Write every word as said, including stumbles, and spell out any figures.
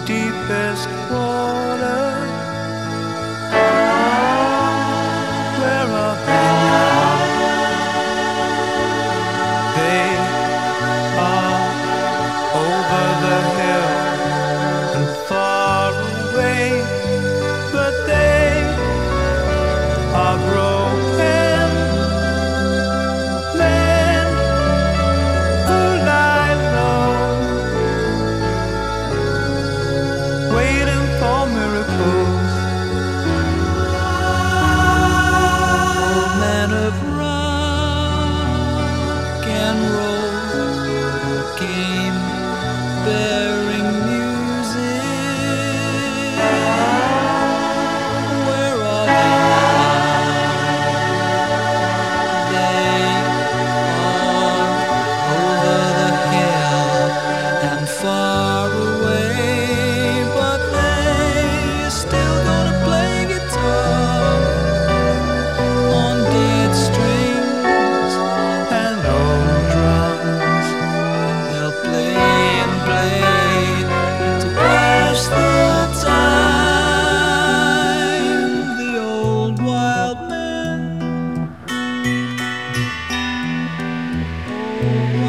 deepest water. Where are they now? They are over the hill and far away, but they are broken men who lie low, waiting for miracles. Old men of rock and roll came bearing music. Where are they now? They are over the hill and far away, but they still gonna play guitar on dead strings and old drums. They'll play and play to pass the time. The old wild men.